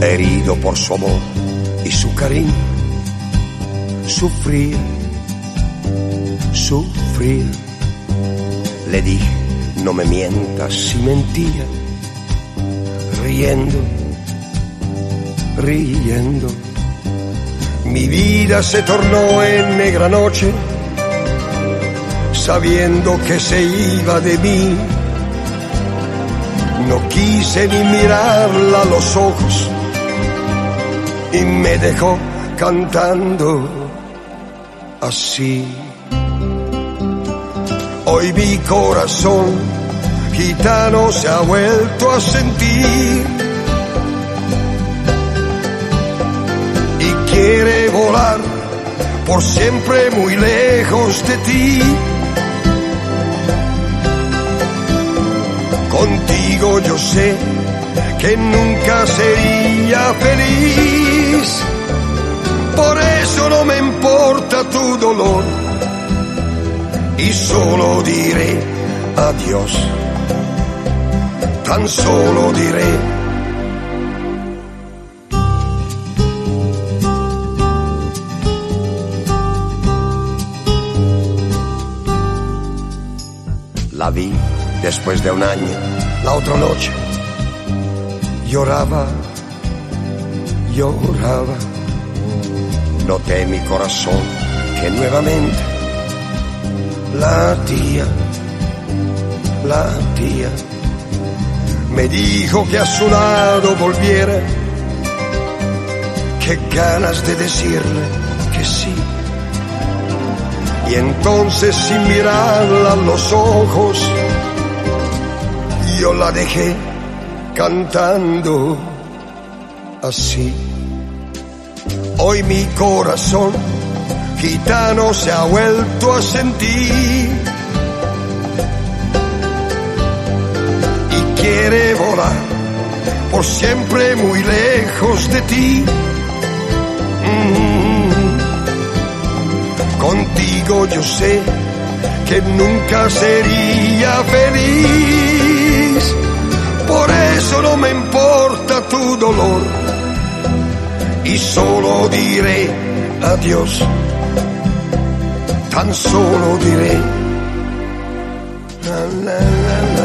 herido por su amor y su cariño. Sufrir, sufrir. Le dije, no me mientas, si mentía. Riendo, riendo. Mi vida se tornó en negra noche, sabiendo que se iba de mí. No quise ni mirarla a los ojos y me dejó cantando así. Hoy mi corazón gitano se ha vuelto a sentir y quiere volar por siempre muy lejos de ti. Contigo yo sé que nunca sería feliz, por eso no me importa tu dolor y solo diré adiós, tan solo diré. La vi después de un año, la otra noche, lloraba, lloraba. Noté mi corazón que nuevamente latía, latía. Me dijo que a su lado volviera, qué ganas de decirle que sí. Y entonces sin mirarla a los ojos, yo la dejé cantando así. Hoy mi corazón gitano se ha vuelto a sentir y quiere volar por siempre muy lejos de ti. Contigo yo sé que nunca sería feliz, por eso no me importa tu dolor y solo diré adiós, tan solo diré la, la, la, la.